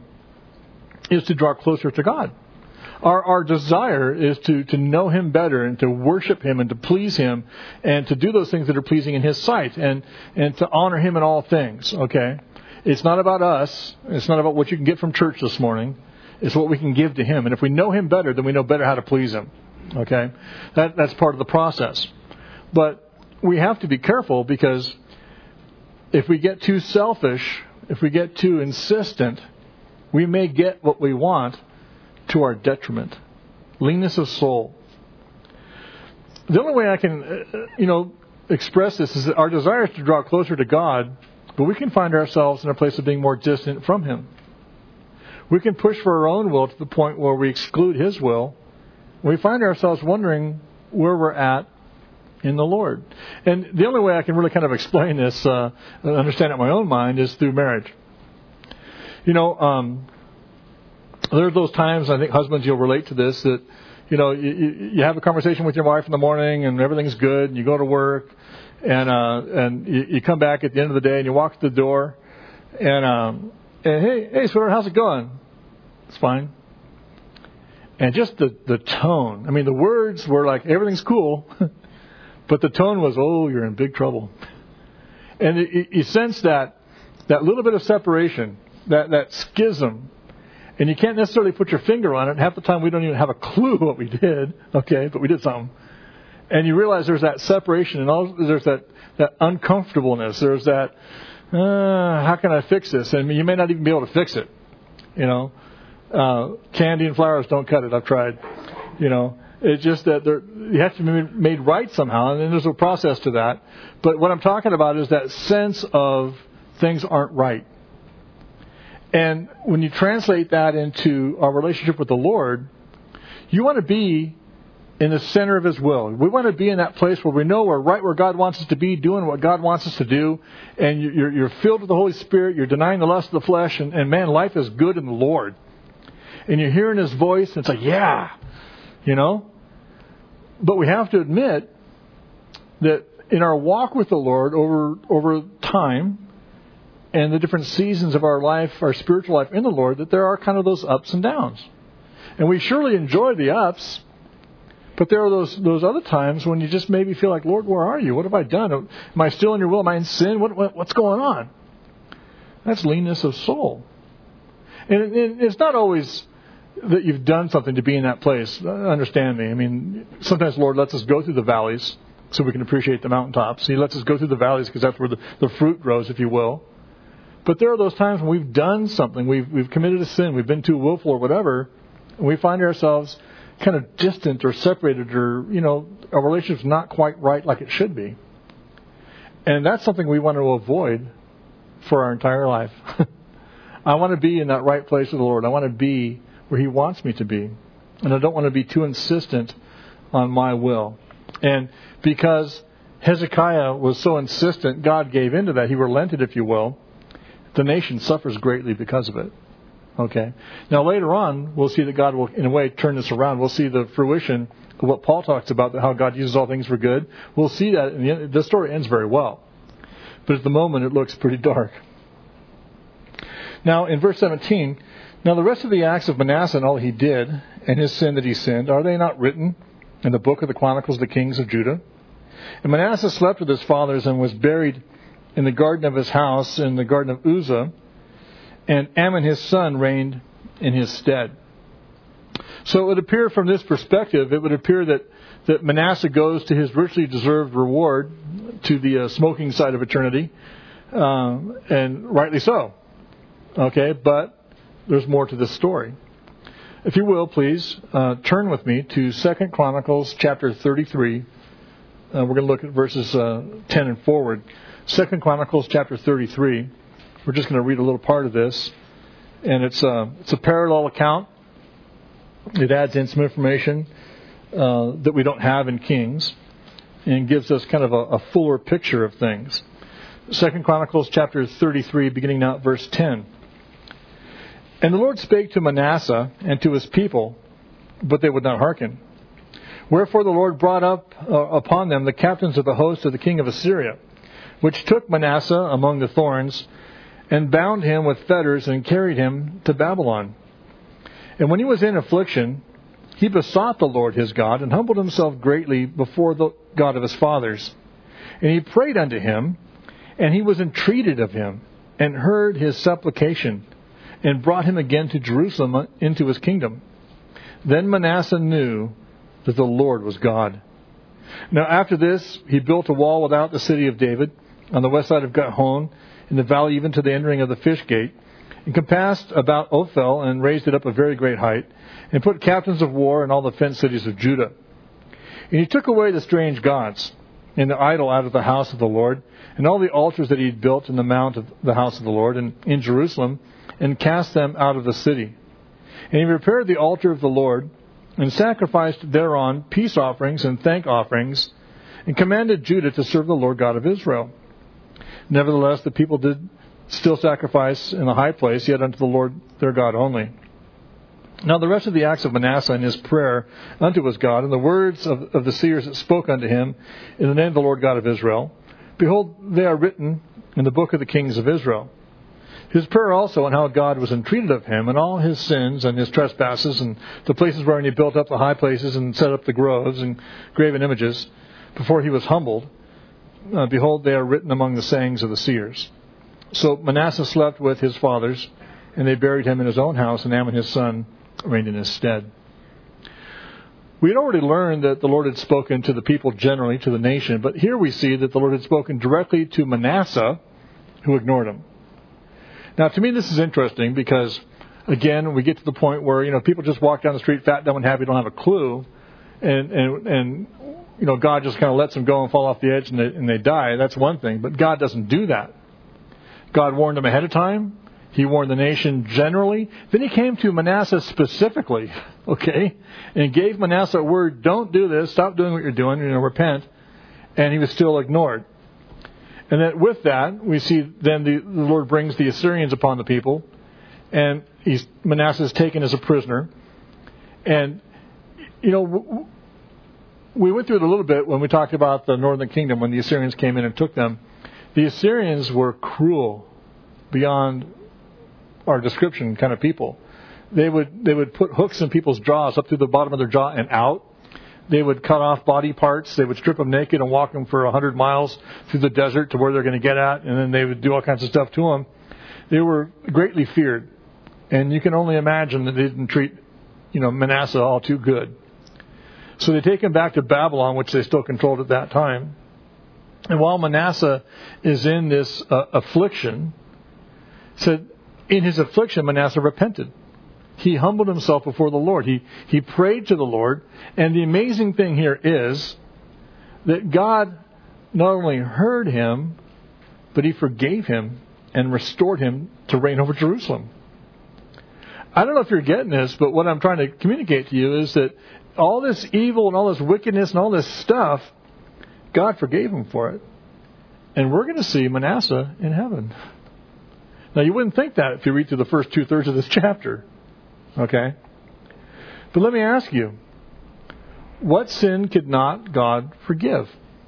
is to draw closer to God. Our desire is to know Him better and to worship Him and to please Him and to do those things that are pleasing in His sight and to honor Him in all things, okay? It's not about us. It's not about what you can get from church this morning. It's what we can give to Him. And if we know Him better, then we know better how to please Him. Okay? That's part of the process. But we have to be careful, because if we get too selfish, if we get too insistent, we may get what we want to our detriment. Leanness of soul. The only way I can, express this is that our desire is to draw closer to God, but we can find ourselves in a place of being more distant from Him. We can push for our own will to the point where we exclude His will. We find ourselves wondering where we're at in the Lord. And the only way I can really kind of explain this, understand it in my own mind, is through marriage. There are those times, I think husbands, you'll relate to this, that you have a conversation with your wife in the morning and everything's good, and you go to work, and you come back at the end of the day and you walk to the door, and hey, sweetheart, how's it going? It's fine. And just the tone. I mean, the words were like, everything's cool, but the tone was, oh, you're in big trouble. And you sense that little bit of separation, that schism. And you can't necessarily put your finger on it. Half the time we don't even have a clue what we did, okay, but we did something. And you realize there's that separation, and there's that uncomfortableness. There's that, how can I fix this? And you may not even be able to fix it. Candy and flowers don't cut it. I've tried. It's just that you have to be made right somehow, and then there's a process to that. But what I'm talking about is that sense of things aren't right. And when you translate that into our relationship with the Lord, you want to be in the center of His will. We want to be in that place where we know we're right where God wants us to be, doing what God wants us to do, and you're filled with the Holy Spirit, you're denying the lust of the flesh, and man, life is good in the Lord. And you're hearing His voice, and it's like, yeah, But we have to admit that in our walk with the Lord over time, and the different seasons of our life, our spiritual life in the Lord, that there are kind of those ups and downs. And we surely enjoy the ups, but there are those other times when you just maybe feel like, Lord, where are you? What have I done? Am I still in your will? Am I in sin? What's going on? That's leanness of soul. And it's not always that you've done something to be in that place. Understand me. I mean, sometimes the Lord lets us go through the valleys so we can appreciate the mountaintops. He lets us go through the valleys because that's where the fruit grows, if you will. But there are those times when we've done something, we've committed a sin, we've been too willful or whatever, and we find ourselves kind of distant or separated, or, our relationship's not quite right like it should be. And that's something we want to avoid for our entire life. I want to be in that right place with the Lord. I want to be where He wants me to be. And I don't want to be too insistent on my will. And because Hezekiah was so insistent, God gave into that. He relented, if you will. The nation suffers greatly because of it. Okay. Now later on, we'll see that God will, in a way, turn this around. We'll see the fruition of what Paul talks about, how God uses all things for good. We'll see that. And the story ends very well. But at the moment, it looks pretty dark. Now, in verse 17, now the rest of the acts of Manasseh and all he did, and his sin that he sinned, are they not written in the book of the Chronicles of the Kings of Judah? And Manasseh slept with his fathers and was buried in the garden of his house, in the garden of Uzzah, and Amon his son reigned in his stead. So it would appear from this perspective, it would appear that Manasseh goes to his richly deserved reward, to the smoking side of eternity, and rightly so. Okay, but there's more to this story. If you will, please, turn with me to 2 Chronicles chapter 33. We're going to look at verses 10 and forward. 2 Chronicles chapter 33. We're just going to read a little part of this. And it's a parallel account. It adds in some information that we don't have in Kings, and gives us kind of a fuller picture of things. 2 Chronicles chapter 33, beginning now at verse 10. And the Lord spake to Manasseh and to his people, but they would not hearken. Wherefore the Lord brought up upon them the captains of the host of the king of Assyria, which took Manasseh among the thorns, and bound him with fetters, and carried him to Babylon. And when he was in affliction, he besought the Lord his God, and humbled himself greatly before the God of his fathers. And he prayed unto him, and he was entreated of him, and heard his supplication, and brought him again to Jerusalem into his kingdom. Then Manasseh knew that the Lord was God. Now after this, he built a wall without the city of David, on the west side of Gihon, in the valley even to the entering of the fish gate, and compassed about Ophel, and raised it up a very great height, and put captains of war in all the fenced cities of Judah. And he took away the strange gods, and the idol out of the house of the Lord, and all the altars that he had built in the mount of the house of the Lord, and in Jerusalem, and cast them out of the city. And he repaired the altar of the Lord, and sacrificed thereon peace offerings and thank offerings, and commanded Judah to serve the Lord God of Israel. Nevertheless, the people did still sacrifice in the high place, yet unto the Lord their God only. Now the rest of the acts of Manasseh and his prayer unto his God, and the words of the seers that spoke unto him in the name of the Lord God of Israel, behold, they are written in the book of the kings of Israel. His prayer also, and how God was entreated of him, and all his sins and his trespasses, and the places wherein he built up the high places, and set up the groves and graven images, before he was humbled, behold, they are written among the sayings of the seers. So Manasseh slept with his fathers, and they buried him in his own house, and Amon his son reigned in his stead. We had already learned that the Lord had spoken to the people generally, to the nation, but here we see that the Lord had spoken directly to Manasseh, who ignored him. Now, to me, this is interesting because, again, we get to the point where, people just walk down the street fat, dumb, and happy, don't have a clue, and God just kind of lets them go and fall off the edge, and they die. That's one thing, but God doesn't do that. God warned them ahead of time. He warned the nation generally. Then he came to Manasseh specifically, okay, and gave Manasseh a word, don't do this, stop doing what you're doing, repent, and he was still ignored. And then with that, we see then the Lord brings the Assyrians upon the people, and Manasseh is taken as a prisoner. And, we went through it a little bit when we talked about the northern kingdom, when the Assyrians came in and took them. The Assyrians were cruel beyond our description kind of people. They would put hooks in people's jaws up through the bottom of their jaw and out. They would cut off body parts. They would strip them naked and walk them for 100 miles through the desert to where they're going to get at. And then they would do all kinds of stuff to them. They were greatly feared. And you can only imagine that they didn't treat Manasseh all too good. So they take him back to Babylon, which they still controlled at that time. And while Manasseh is in this affliction, said in his affliction Manasseh repented. He humbled himself before the Lord. He prayed to the Lord. And the amazing thing here is that God not only heard him, but he forgave him and restored him to reign over Jerusalem. I don't know if you're getting this, but what I'm trying to communicate to you is that all this evil and all this wickedness and all this stuff, God forgave him for it. And we're going to see Manasseh in heaven. Now, you wouldn't think that if you read through the first 2/3 of this chapter. Okay? But let me ask you, what sin could not God forgive?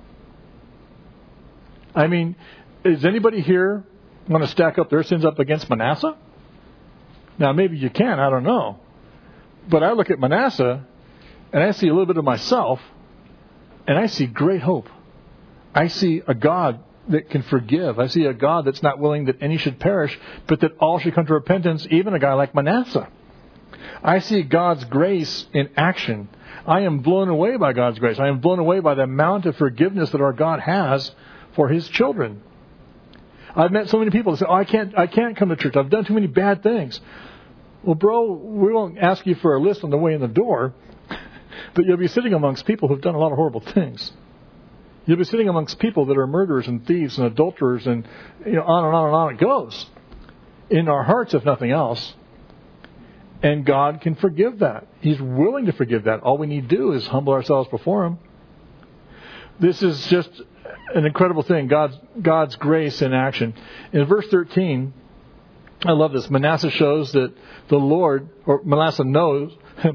I mean, does anybody here want to stack up their sins up against Manasseh? Now, maybe you can, I don't know. But I look at Manasseh, and I see a little bit of myself, and I see great hope. I see a God that can forgive. I see a God that's not willing that any should perish, but that all should come to repentance, even a guy like Manasseh. I see God's grace in action. I am blown away by God's grace. I am blown away by the amount of forgiveness that our God has for his children. I've met so many people that say, I can't come to church. I've done too many bad things. Well, bro, we won't ask you for a list on the way in the door, but you'll be sitting amongst people who've done a lot of horrible things. You'll be sitting amongst people that are murderers and thieves and adulterers and on and on and on it goes. In our hearts, if nothing else. And God can forgive that. He's willing to forgive that. All we need to do is humble ourselves before him. This is just an incredible thing. God's grace in action. In verse 13, I love this. Manasseh shows that the Lord, or Manasseh knows that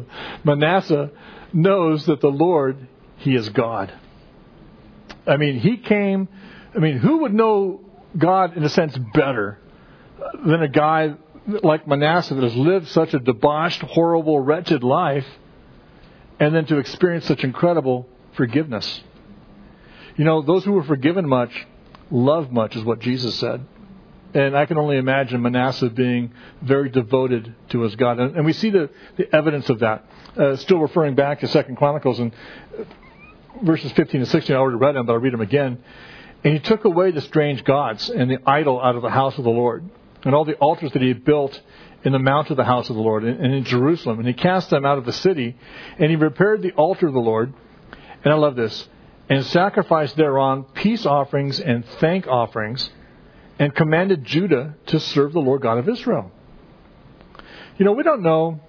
the Lord, he is God. I mean, who would know God in a sense better than a guy like Manasseh that has lived such a debauched, horrible, wretched life, and then to experience such incredible forgiveness. Those who were forgiven much love much, is what Jesus said. And I can only imagine Manasseh being very devoted to his God. And we see the evidence of that. Still referring back to 2 Chronicles and verses 15 and 16. I already read them, but I'll read them again. And he took away the strange gods and the idol out of the house of the Lord, and all the altars that he had built in the mount of the house of the Lord and in Jerusalem. And he cast them out of the city, and he repaired the altar of the Lord. And I love this. And sacrificed thereon peace offerings and thank offerings, and commanded Judah to serve the Lord God of Israel. We don't know.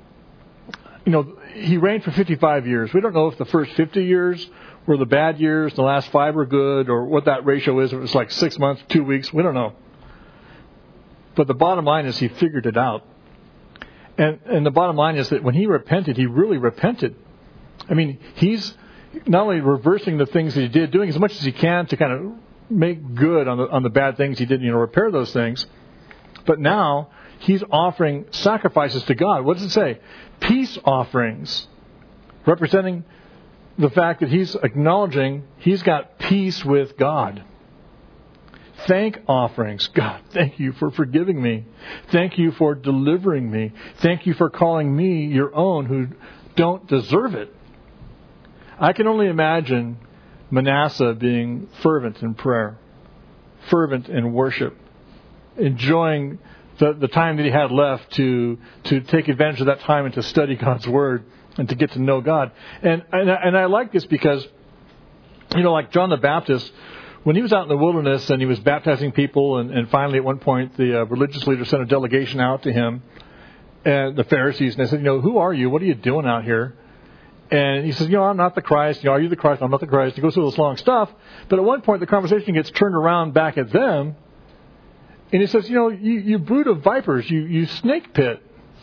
He reigned for 55 years. We don't know if the first 50 years were the bad years, the last 5 were good, or what that ratio is. If it was like 6 months, 2 weeks. We don't know. But the bottom line is he figured it out. And the bottom line is that when he repented, he really repented. I mean, he's not only reversing the things that he did, doing as much as he can to kind of make good on the bad things he did, repair those things. But now he's offering sacrifices to God. What does it say? Peace offerings, representing the fact that he's acknowledging he's got peace with God. Thank offerings. God, thank you for forgiving me. Thank you for delivering me. Thank you for calling me your own who don't deserve it. I can only imagine Manasseh being fervent in prayer, fervent in worship, enjoying the time that he had left to take advantage of that time and to study God's Word and to get to know God. And I like this because, like John the Baptist, when he was out in the wilderness and he was baptizing people, and finally at one point the religious leaders sent a delegation out to him, and the Pharisees, and they said, who are you? What are you doing out here? And he says, I'm not the Christ. Are you the Christ? I'm not the Christ. He goes through this long stuff. But at one point the conversation gets turned around back at them. And he says, you brood of vipers, you snake pit.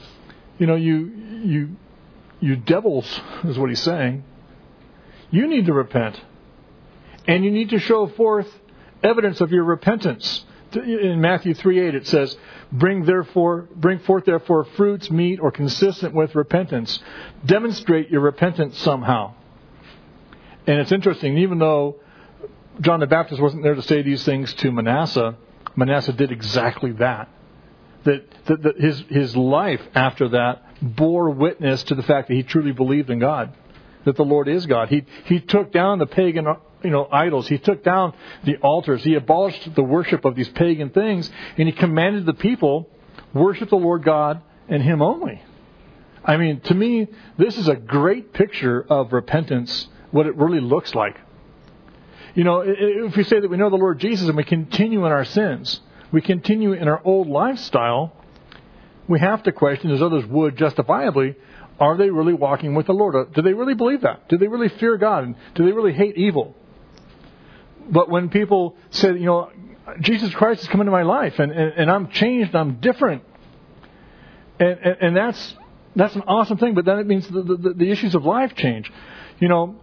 You devils, is what he's saying. You need to repent. And you need to show forth evidence of your repentance. In Matthew 3:8 it says, Bring forth therefore fruits meet or consistent with repentance. Demonstrate your repentance somehow. And it's interesting, even though John the Baptist wasn't there to say these things to Manasseh, Manasseh did exactly that. That his life after that bore witness to the fact that he truly believed in God, that the Lord is God. He took down the pagan idols. He took down the altars. He abolished the worship of these pagan things, and he commanded the people worship the Lord God and him only. I mean, to me, this is a great picture of repentance, what it really looks like. You know, if we say that we know the Lord Jesus and we continue in our sins, we continue in our old lifestyle, we have to question, as others would justifiably, are they really walking with the Lord? Do they really believe that? Do they really fear God? And do they really hate evil? But when people say, you know, Jesus Christ has come into my life and I'm changed, I'm different. And that's an awesome thing, but then it means the issues of life change. You know,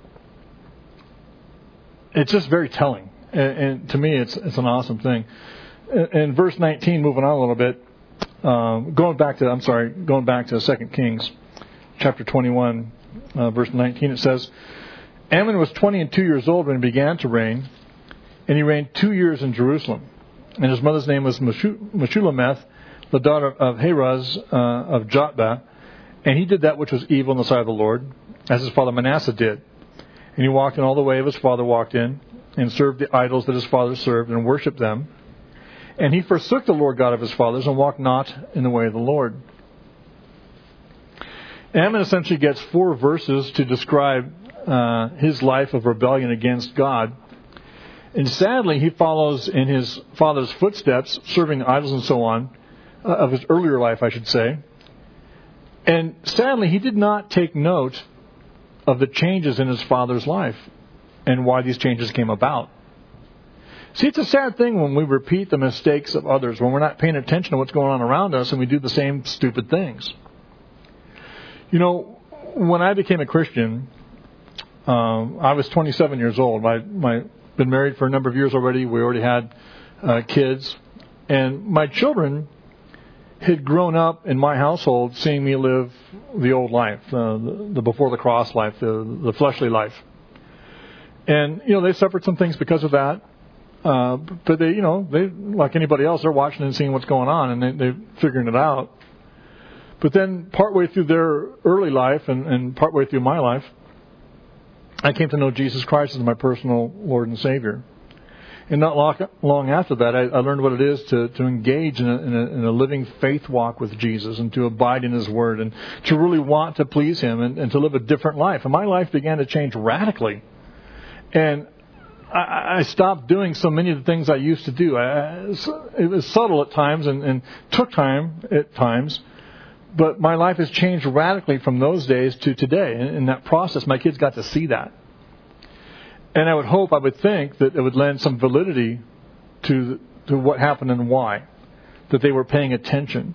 it's just very telling. And to me, it's an awesome thing. In verse 19, moving on a little bit, going back to 2 Kings, chapter 21, verse 19, it says, Ammon was 22 years old when he began to reign, and he reigned 2 years in Jerusalem. And his mother's name was Meshulameth, the daughter of Haraz of Jotbah, and he did that which was evil in the sight of the Lord, as his father Manasseh did. And he walked in all the way of his father walked in, and served the idols that his father served, and worshipped them. And he forsook the Lord God of his fathers, and walked not in the way of the Lord. Ammon essentially gets 4 verses to describe his life of rebellion against God. And sadly, he follows in his father's footsteps, serving idols and so on, of his earlier life, I should say. And sadly, he did not take note of the changes in his father's life and why these changes came about. See, it's a sad thing when we repeat the mistakes of others, when we're not paying attention to what's going on around us and we do the same stupid things. You know, when I became a Christian, I was 27 years old. Been married for a number of years already. We already had kids. And my children had grown up in my household seeing me live the old life, the before the cross life, the fleshly life. And, you know, they suffered some things because of that. But they like anybody else, they're watching and seeing what's going on, and they're figuring it out. But then partway through their early life and partway through my life, I came to know Jesus Christ as my personal Lord and Savior. And not long after that, I learned what it is to engage in a living faith walk with Jesus, and to abide in His Word, and to really want to please Him, and to live a different life. And my life began to change radically. And I stopped doing so many of the things I used to do. It was subtle at times and took time at times. But my life has changed radically from those days to today. And in that process, my kids got to see that. And I would think that it would lend some validity to what happened and why. That they were paying attention.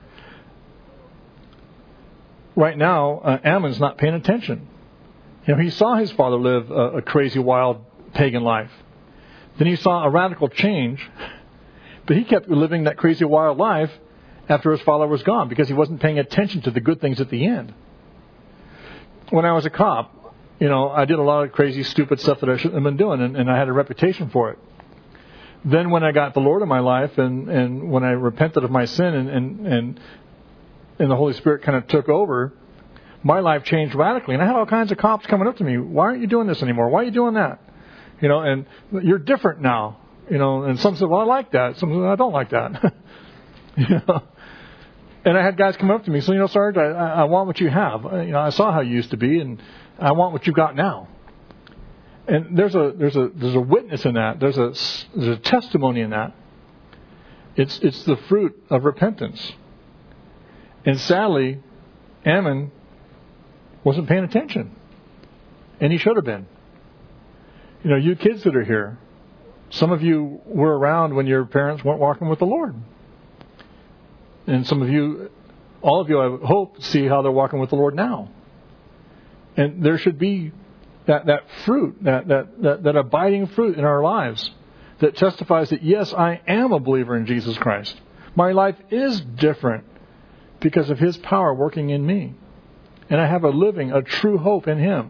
Right now, Ammon's not paying attention. You know, he saw his father live a crazy, wild, pagan life. Then he saw a radical change, but he kept living that crazy, wild life after his father was gone, because he wasn't paying attention to the good things at the end. When I was a cop, you know, I did a lot of crazy, stupid stuff that I shouldn't have been doing, and I had a reputation for it. Then when I got the Lord in my life, and when I repented of my sin, and the Holy Spirit kind of took over, my life changed radically. And I had all kinds of cops coming up to me, why aren't you doing this anymore? Why are you doing that? You know, and you're different now. You know, and some said, well, I like that. Some said, I don't like that. You know. And I had guys come up to me, so, you know, Sarge, I want what you have. You know, I saw how you used to be, and I want what you got now. And there's a witness in that. There's a testimony in that. It's the fruit of repentance. And sadly, Ammon wasn't paying attention, and he should have been. You know, you kids that are here, some of you were around when your parents weren't walking with the Lord. And some of you, all of you, I hope, see how they're walking with the Lord now. And there should be that fruit, that abiding fruit in our lives that testifies that, yes, I am a believer in Jesus Christ. My life is different because of His power working in me. And I have a true hope in Him.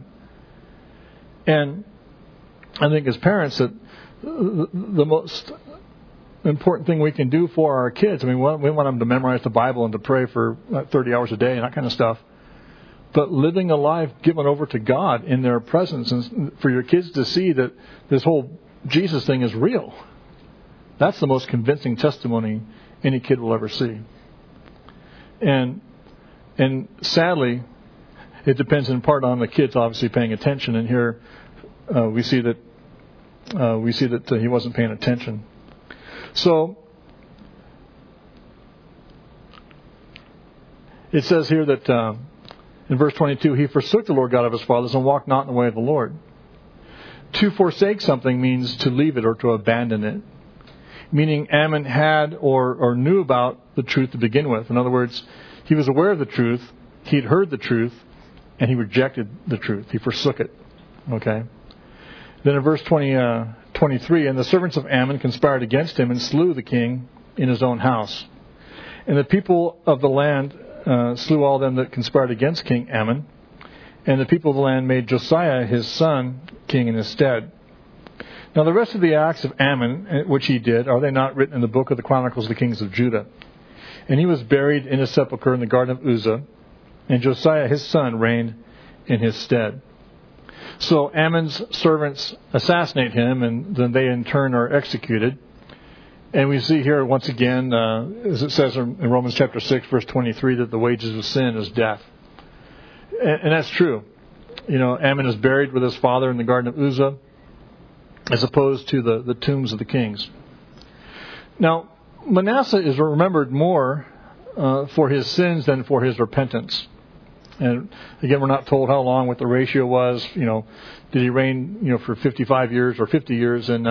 And I think as parents that the important thing we can do for our kids. I mean, we want them to memorize the Bible and to pray for 30 hours a day and that kind of stuff. But living a life given over to God in their presence, and for your kids to see that this whole Jesus thing is real. That's the most convincing testimony any kid will ever see. And sadly, it depends in part on the kids obviously paying attention. And here we see that he wasn't paying attention. So it says here that in verse 22, he forsook the Lord God of his fathers and walked not in the way of the Lord. To forsake something means to leave it or to abandon it. Meaning Ammon had or knew about the truth to begin with. In other words, he was aware of the truth, he'd heard the truth, and he rejected the truth. He forsook it. Okay? Then in verse 23, and the servants of Ammon conspired against him and slew the king in his own house. And the people of the land slew all them that conspired against King Ammon. And the people of the land made Josiah his son king in his stead. Now the rest of the acts of Ammon, which he did, are they not written in the book of the Chronicles of the Kings of Judah? And he was buried in his sepulchre in the garden of Uzzah, and Josiah his son reigned in his stead. So Ammon's servants assassinate him, and then they in turn are executed. And we see here once again, as it says in Romans chapter 6, verse 23, that the wages of sin is death. And that's true. You know, Ammon is buried with his father in the garden of Uzzah, as opposed to the tombs of the kings. Now, Manasseh is remembered more for his sins than for his repentance. And again, we're not told how long, what the ratio was. You know, did he reign, for 55 years or 50 years in,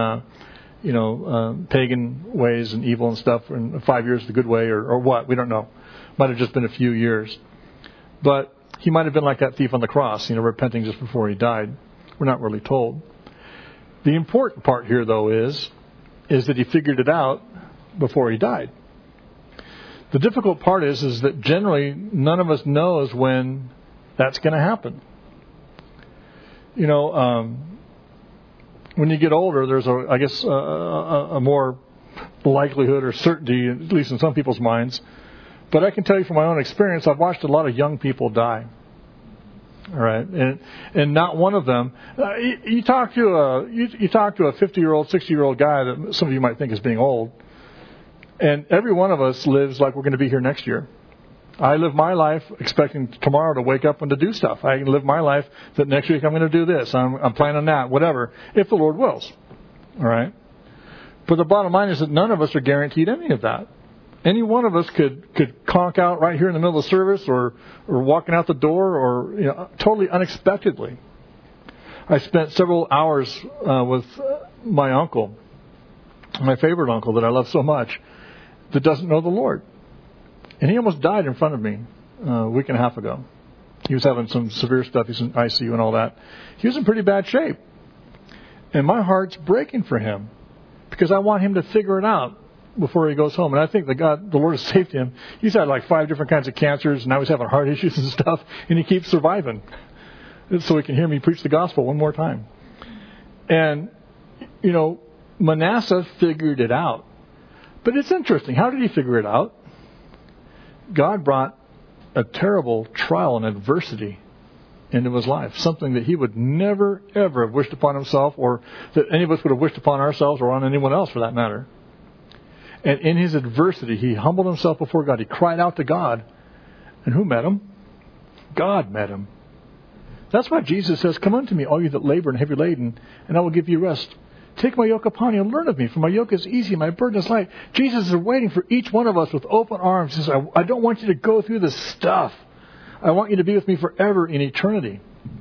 pagan ways and evil and stuff, and 5 years the good way, or what? We don't know. Might have just been a few years. But he might have been like that thief on the cross, repenting just before he died. We're not really told. The important part here, though, is that he figured it out before he died. The difficult part is that generally none of us knows when that's going to happen. When you get older, there's a more likelihood or certainty, at least in some people's minds. But I can tell you from my own experience, I've watched a lot of young people die. All right, and not one of them. You talk to a 50-year-old, 60-year-old guy that some of you might think is being old, and every one of us lives like we're going to be here next year. I live my life expecting tomorrow to wake up and to do stuff. I live my life that next week I'm going to do this. I'm planning that, whatever, if the Lord wills. All right, but the bottom line is that none of us are guaranteed any of that. Any one of us could conk out right here in the middle of the service, or walking out the door, or totally unexpectedly. I spent several hours with my uncle, my favorite uncle that I love so much, that doesn't know the Lord, and he almost died in front of me a week and a half ago. He was having some severe stuff. He's in ICU and all that. He was in pretty bad shape, and my heart's breaking for him because I want him to figure it out before he goes home. And I think the Lord has saved him. He's had like 5 different kinds of cancers, and now he's having heart issues and stuff, and he keeps surviving. So he can hear me preach the gospel one more time. And, Manasseh figured it out. But it's interesting. How did he figure it out? God brought a terrible trial and adversity into his life. Something that he would never, ever have wished upon himself, or that any of us would have wished upon ourselves or on anyone else for that matter. And in his adversity, he humbled himself before God. He cried out to God. And who met him? God met him. That's why Jesus says, "Come unto me, all you that labor and heavy laden, and I will give you rest. Take my yoke upon you and learn of me, for my yoke is easy, my burden is light." Jesus is waiting for each one of us with open arms. He says, I don't want you to go through this stuff. I want you to be with me forever in eternity.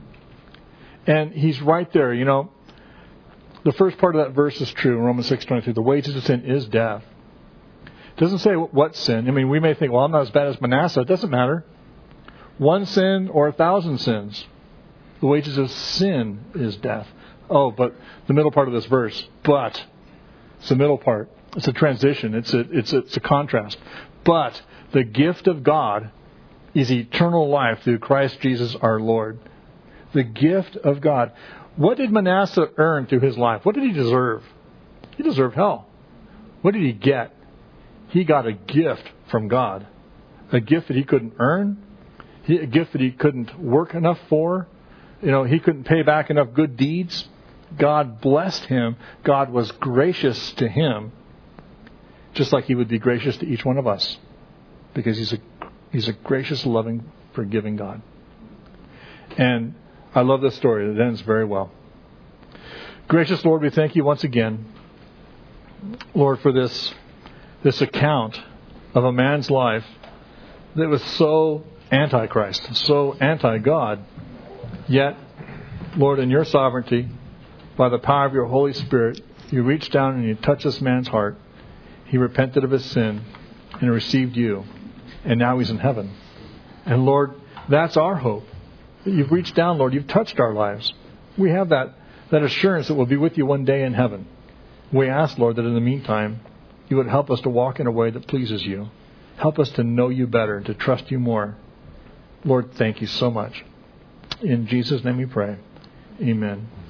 And he's right there, The first part of that verse is true in Romans 6:23. The wages of sin is death. It doesn't say what sin. I mean, we may think, well, I'm not as bad as Manasseh. It doesn't matter. 1 sin or 1,000 sins. The wages of sin is death. Oh, but the middle part of this verse. But. It's the middle part. It's a transition. It's a contrast. But the gift of God is eternal life through Christ Jesus our Lord. The gift of God. What did Manasseh earn through his life? What did he deserve? He deserved hell. What did he get? He got a gift from God. A gift that he couldn't earn. A gift that he couldn't work enough for. He couldn't pay back enough good deeds. God blessed him. God was gracious to him, just like he would be gracious to each one of us, because he's a gracious, loving, forgiving God. And I love this story. It ends very well. Gracious Lord, we thank you once again, Lord, for this account of a man's life that was so anti-Christ, so anti-God. Yet, Lord, in your sovereignty, by the power of your Holy Spirit, you reached down and you touched this man's heart. He repented of his sin and received you. And now he's in heaven. And Lord, that's our hope. You've reached down, Lord. You've touched our lives. We have that assurance that we'll be with you one day in heaven. We ask, Lord, that in the meantime, you would help us to walk in a way that pleases you. Help us to know you better, to trust you more. Lord, thank you so much. In Jesus' name we pray. Amen.